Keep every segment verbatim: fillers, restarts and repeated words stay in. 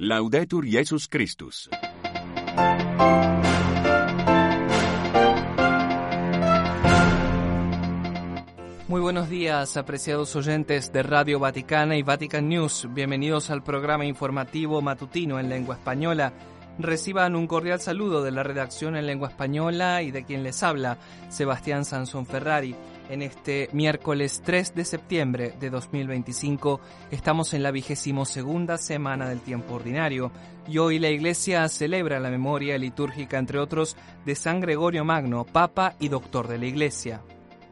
Laudetur Jesus Christus. Muy buenos días, apreciados oyentes de Radio Vaticana y Vatican News. Bienvenidos al programa informativo matutino en lengua española. Reciban un cordial saludo de la redacción en lengua española y de quien les habla, Sebastián Sansón Ferrari. En este miércoles tres de septiembre de dos mil veinticinco estamos en la vigésimo segunda semana del tiempo ordinario y hoy la Iglesia celebra la memoria litúrgica, entre otros, de San Gregorio Magno, Papa y Doctor de la Iglesia.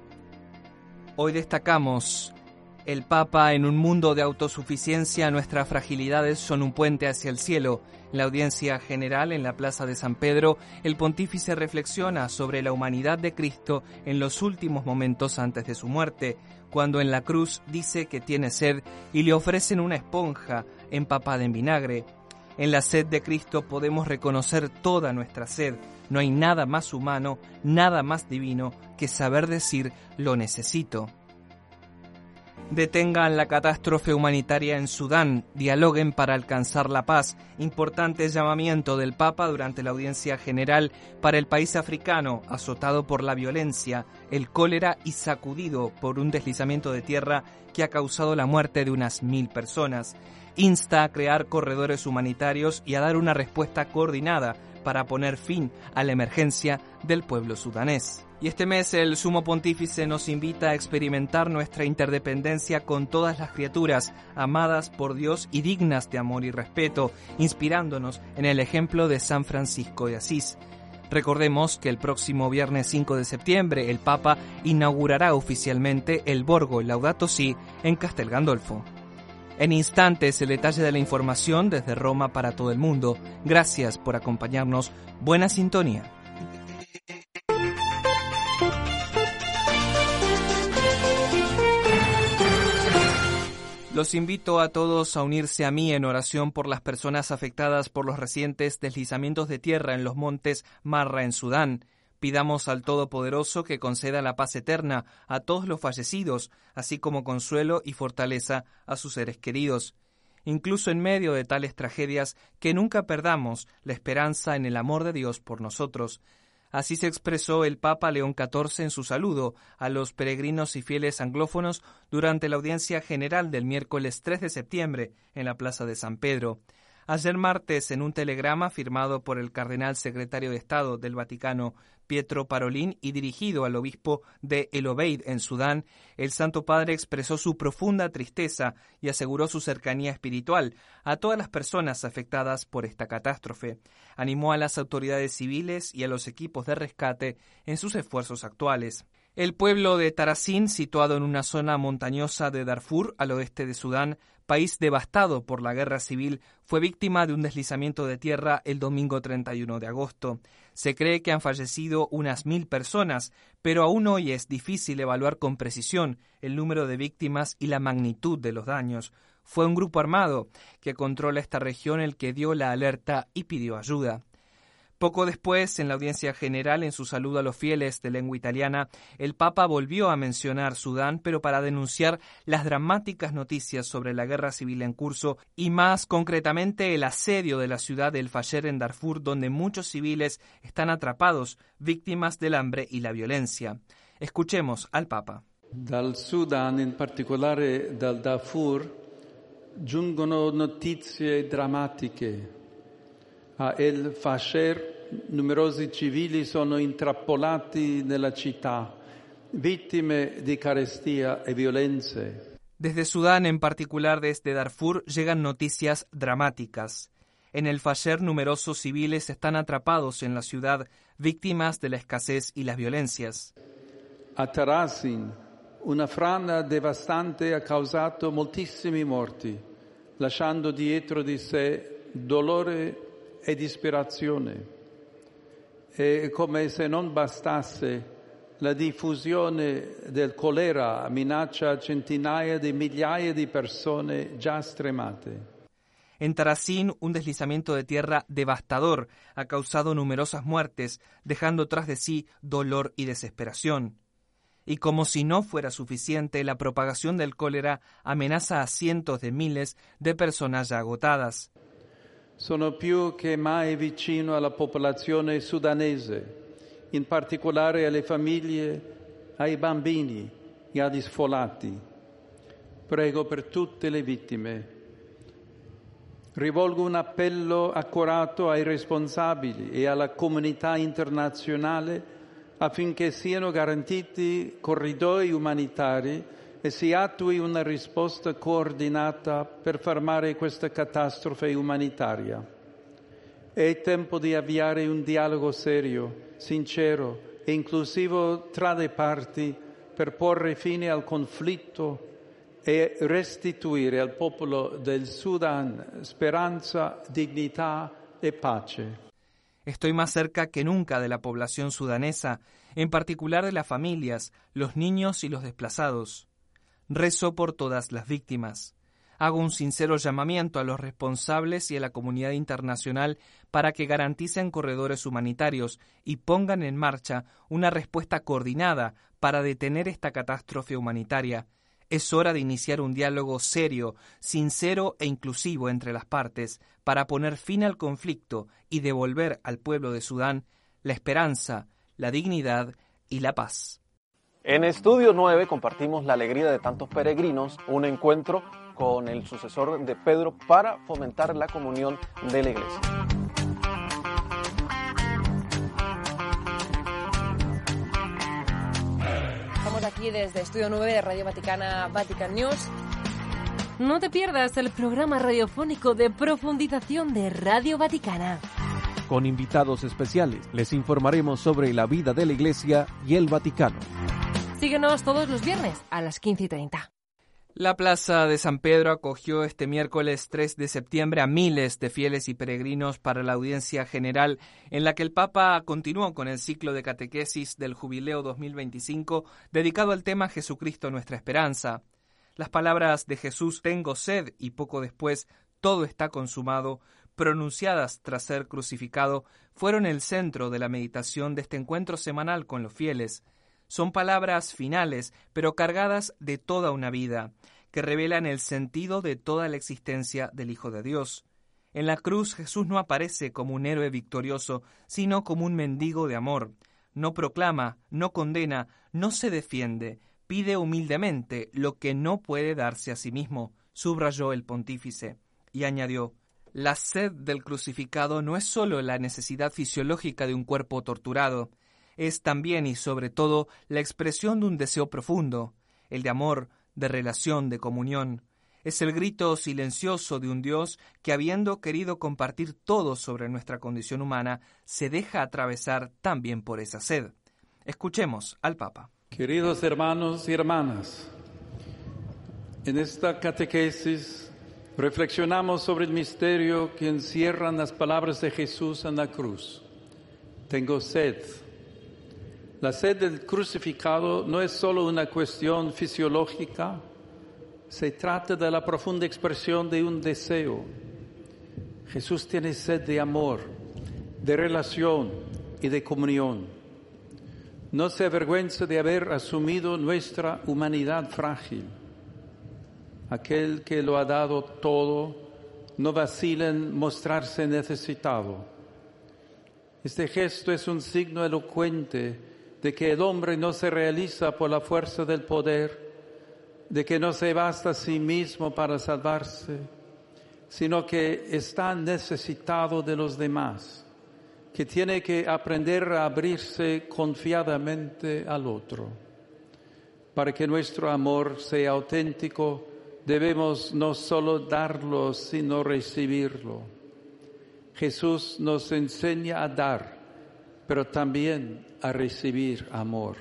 Hoy destacamos: el Papa en un mundo de autosuficiencia, nuestras fragilidades son un puente hacia el cielo. En la audiencia general en la Plaza de San Pedro, el pontífice reflexiona sobre la humanidad de Cristo en los últimos momentos antes de su muerte, cuando en la cruz dice que tiene sed y le ofrecen una esponja empapada en vinagre. En la sed de Cristo podemos reconocer toda nuestra sed. No hay nada más humano, nada más divino que saber decir lo necesito. Detengan la catástrofe humanitaria en Sudán, dialoguen para alcanzar la paz. Importante llamamiento del Papa durante la audiencia general para el país africano, azotado por la violencia, el cólera y sacudido por un deslizamiento de tierra que ha causado la muerte de unas mil personas. Insta a crear corredores humanitarios y a dar una respuesta coordinada para poner fin a la emergencia del pueblo sudanés. Y este mes el Sumo Pontífice nos invita a experimentar nuestra interdependencia con todas las criaturas, amadas por Dios y dignas de amor y respeto, inspirándonos en el ejemplo de San Francisco de Asís. Recordemos que el próximo viernes cinco de septiembre el Papa inaugurará oficialmente el Borgo Laudato Si en Castel Gandolfo. En instantes, el detalle de la información desde Roma para todo el mundo. Gracias por acompañarnos. Buena sintonía. Los invito a todos a unirse a mí en oración por las personas afectadas por los recientes deslizamientos de tierra en los montes Marra en Sudán. Pidamos al Todopoderoso que conceda la paz eterna a todos los fallecidos, así como consuelo y fortaleza a sus seres queridos. Incluso en medio de tales tragedias, que nunca perdamos la esperanza en el amor de Dios por nosotros. Así se expresó el Papa León catorce en su saludo a los peregrinos y fieles anglófonos durante la audiencia general del miércoles tres de septiembre en la Plaza de San Pedro. Ayer martes, en un telegrama firmado por el cardenal secretario de Estado del Vaticano, Pietro Parolin, y dirigido al obispo de El Obeid en Sudán, el Santo Padre expresó su profunda tristeza y aseguró su cercanía espiritual a todas las personas afectadas por esta catástrofe. Animó a las autoridades civiles y a los equipos de rescate en sus esfuerzos actuales. El pueblo de Tarazín, situado en una zona montañosa de Darfur, al oeste de Sudán, país devastado por la guerra civil, fue víctima de un deslizamiento de tierra el domingo treinta y uno de agosto. Se cree que han fallecido unas mil personas, pero aún hoy es difícil evaluar con precisión el número de víctimas y la magnitud de los daños. Fue un grupo armado que controla esta región el que dio la alerta y pidió ayuda. Poco después, en la audiencia general, en su saludo a los fieles de lengua italiana, el Papa volvió a mencionar Sudán, pero para denunciar las dramáticas noticias sobre la guerra civil en curso y más concretamente el asedio de la ciudad de El Fasher en Darfur, donde muchos civiles están atrapados, víctimas del hambre y la violencia. Escuchemos al Papa. Dal Sudan, in particolare dal Darfur, giungono notizie drammatiche. A El Fasher numerosi civili sono intrappolati nella città, vittime di carestia e violenze. Desde Sudán, en particular desde Darfur, llegan noticias dramáticas. En El Fasher, numerosos civiles están atrapados en la ciudad, víctimas de la escasez y las violencias. A Tarazin, una frana devastante ha causato moltissimi morti, lasciando dietro di sé dolore e disperazione. E come se non bastasse, la diffusione del colera minaccia centinaia di migliaia di persone già stremate. En Tarazín, un deslizamiento de tierra devastador ha causado numerosas muertes, dejando tras de sí dolor y desesperación. Y como si no fuera suficiente, la propagación del cólera amenaza a cientos de miles de personas ya agotadas. Sono più che mai vicino alla popolazione sudanese, in particolare alle famiglie, ai bambini e agli sfollati. Prego per tutte le vittime. Rivolgo un appello accorato ai responsabili e alla comunità internazionale affinché siano garantiti corridoi umanitari e si attui una risposta coordinata per fermare questa catastrofe umanitaria. È tempo di avviare un dialogo serio, sincero e inclusivo tra le parti per porre fine al conflitto e restituire al popolo del Sudan speranza, dignità e pace. Estoy más cerca que nunca de la población sudanesa, en particular de las familias, los niños y los desplazados. Rezo por todas las víctimas. Hago un sincero llamamiento a los responsables y a la comunidad internacional para que garanticen corredores humanitarios y pongan en marcha una respuesta coordinada para detener esta catástrofe humanitaria. Es hora de iniciar un diálogo serio, sincero e inclusivo entre las partes para poner fin al conflicto y devolver al pueblo de Sudán la esperanza, la dignidad y la paz. En Estudio nueve compartimos la alegría de tantos peregrinos, un encuentro con el sucesor de Pedro para fomentar la comunión de la Iglesia. Estamos aquí desde Estudio nueve de Radio Vaticana, Vatican News. No te pierdas el programa radiofónico de profundización de Radio Vaticana. Con invitados especiales les informaremos sobre la vida de la Iglesia y el Vaticano. Síguenos todos los viernes a las quince y treinta. La Plaza de San Pedro acogió este miércoles tres de septiembre a miles de fieles y peregrinos para la audiencia general, en la que el Papa continuó con el ciclo de catequesis del Jubileo dos mil veinticinco dedicado al tema Jesucristo nuestra esperanza. Las palabras de Jesús, tengo sed, y poco después, todo está consumado, pronunciadas tras ser crucificado, fueron el centro de la meditación de este encuentro semanal con los fieles. Son palabras finales, pero cargadas de toda una vida, que revelan el sentido de toda la existencia del Hijo de Dios. En la cruz Jesús no aparece como un héroe victorioso, sino como un mendigo de amor. No proclama, no condena, no se defiende, pide humildemente lo que no puede darse a sí mismo, subrayó el pontífice, y añadió: la sed del crucificado no es sólo la necesidad fisiológica de un cuerpo torturado, es también y sobre todo la expresión de un deseo profundo, el de amor, de relación, de comunión. Es el grito silencioso de un Dios que, habiendo querido compartir todo sobre nuestra condición humana, se deja atravesar también por esa sed. Escuchemos al Papa. Queridos hermanos y hermanas, en esta catequesis reflexionamos sobre el misterio que encierran las palabras de Jesús en la cruz. Tengo sed. La sed del crucificado no es solo una cuestión fisiológica, se trata de la profunda expresión de un deseo. Jesús tiene sed de amor, de relación y de comunión. No se avergüenza de haber asumido nuestra humanidad frágil. Aquel que lo ha dado todo no vacila en mostrarse necesitado. Este gesto es un signo elocuente de que el hombre no se realiza por la fuerza del poder, de que no se basta a sí mismo para salvarse, sino que está necesitado de los demás, que tiene que aprender a abrirse confiadamente al otro. Para que nuestro amor sea auténtico, debemos no solo darlo, sino recibirlo. Jesús nos enseña a dar, pero también a recibir amor.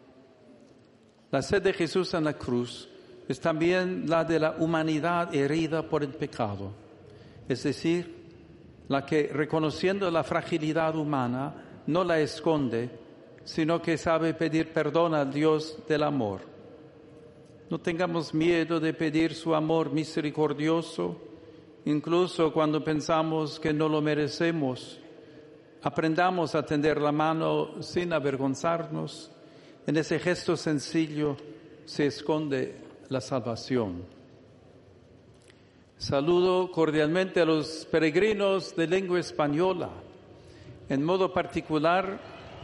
La sed de Jesús en la cruz es también la de la humanidad herida por el pecado, es decir, la que, reconociendo la fragilidad humana, no la esconde, sino que sabe pedir perdón al Dios del amor. No tengamos miedo de pedir su amor misericordioso, incluso cuando pensamos que no lo merecemos. Aprendamos a tender la mano sin avergonzarnos. En ese gesto sencillo se esconde la salvación. Saludo cordialmente a los peregrinos de lengua española, en modo particular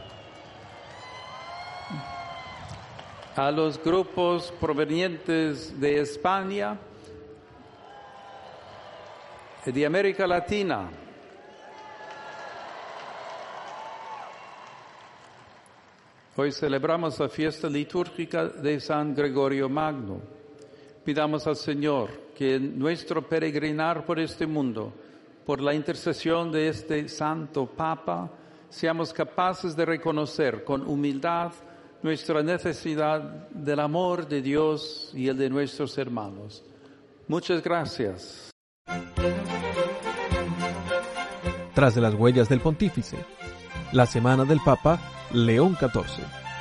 a los grupos provenientes de España y de América Latina. Hoy celebramos la fiesta litúrgica de San Gregorio Magno. Pidamos al Señor que en nuestro peregrinar por este mundo, por la intercesión de este Santo Papa, seamos capaces de reconocer con humildad nuestra necesidad del amor de Dios y el de nuestros hermanos. Muchas gracias. Tras de las huellas del Pontífice, la semana del Papa León catorce.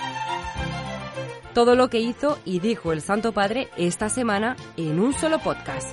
Todo lo que hizo y dijo el Santo Padre esta semana en un solo podcast.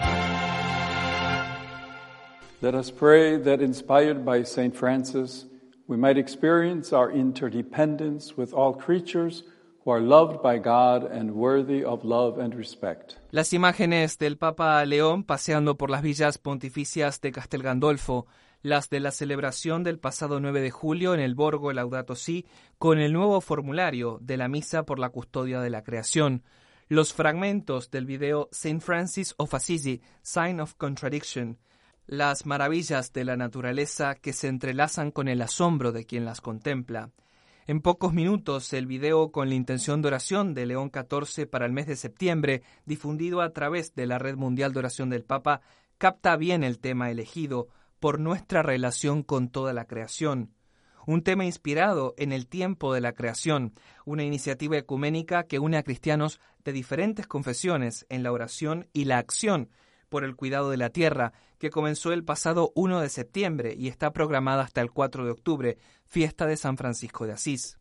Let us pray that, inspired by Saint Francis, we might experience our interdependence with all creatures who are loved by God and worthy of love and respect. Las imágenes del Papa León paseando por las villas pontificias de Castel Gandolfo, las de la celebración del pasado nueve de julio en el Borgo Laudato Si, con el nuevo formulario de la Misa por la Custodia de la Creación, los fragmentos del video Saint Francis of Assisi, Sign of Contradiction, las maravillas de la naturaleza que se entrelazan con el asombro de quien las contempla. En pocos minutos, el video con la intención de oración de León catorce para el mes de septiembre, difundido a través de la Red Mundial de Oración del Papa, capta bien el tema elegido por nuestra relación con toda la creación. Un tema inspirado en el tiempo de la creación, una iniciativa ecuménica que une a cristianos de diferentes confesiones en la oración y la acción por el cuidado de la tierra, que comenzó el pasado primero de septiembre y está programada hasta el cuatro de octubre, fiesta de San Francisco de Asís.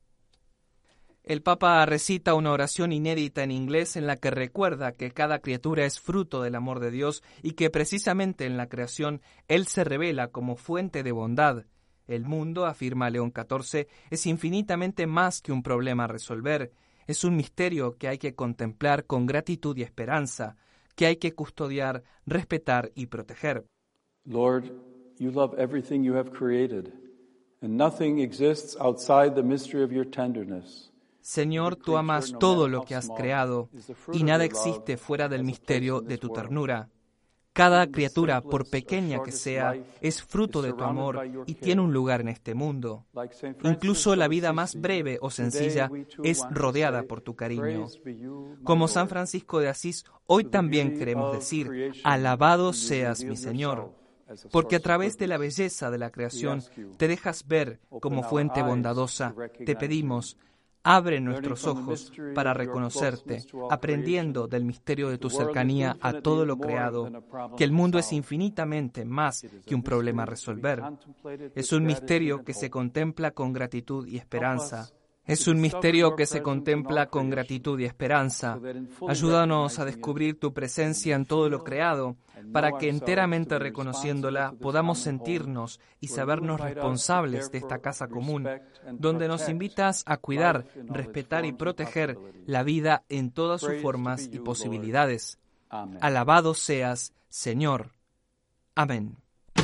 El Papa recita una oración inédita en inglés en la que recuerda que cada criatura es fruto del amor de Dios y que precisamente en la creación Él se revela como fuente de bondad. El mundo, afirma León catorce, es infinitamente más que un problema a resolver. Es un misterio que hay que contemplar con gratitud y esperanza, que hay que custodiar, respetar y proteger. Lord, you love everything you have created, and nothing exists outside the mystery of your tenderness. Señor, tú amas todo lo que has creado, y nada existe fuera del misterio de tu ternura. Cada criatura, por pequeña que sea, es fruto de tu amor y tiene un lugar en este mundo. Incluso la vida más breve o sencilla es rodeada por tu cariño. Como San Francisco de Asís, hoy también queremos decir, alabado seas mi Señor, porque a través de la belleza de la creación te dejas ver como fuente bondadosa. Te pedimos, abre nuestros ojos para reconocerte, aprendiendo del misterio de tu cercanía a todo lo creado, que el mundo es infinitamente más que un problema a resolver. Es un misterio que se contempla con gratitud y esperanza. Es un misterio que se contempla con gratitud y esperanza. Ayúdanos a descubrir tu presencia en todo lo creado, para que enteramente reconociéndola podamos sentirnos y sabernos responsables de esta casa común, donde nos invitas a cuidar, respetar y proteger la vida en todas sus formas y posibilidades. Alabado seas, Señor. Amén.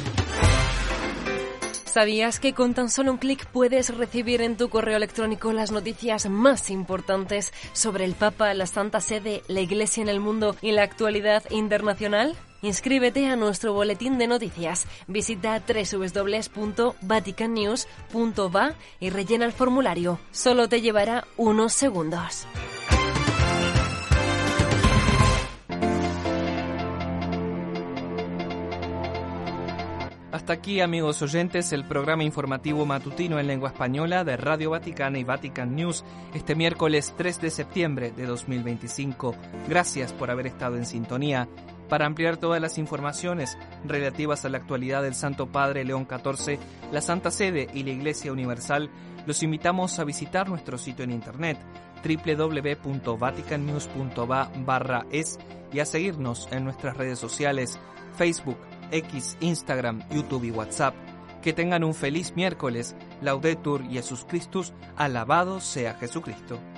¿Sabías que con tan solo un clic puedes recibir en tu correo electrónico las noticias más importantes sobre el Papa, la Santa Sede, la Iglesia en el mundo y la actualidad internacional? Inscríbete a nuestro boletín de noticias. Visita doble u doble u doble u punto vatican news punto va y rellena el formulario. Solo te llevará unos segundos. Hasta aquí, amigos oyentes, el programa informativo matutino en lengua española de Radio Vaticana y Vatican News este miércoles tres de septiembre de dos mil veinticinco. Gracias por haber estado en sintonía. Para ampliar todas las informaciones relativas a la actualidad del Santo Padre León catorce, la Santa Sede y la Iglesia Universal, los invitamos a visitar nuestro sitio en internet doble u doble u doble u punto vatican news punto va barra es y a seguirnos en nuestras redes sociales Facebook, X, Instagram, YouTube y WhatsApp. Que tengan un feliz miércoles. Laudetur Jesus Christus. Alabado sea Jesucristo.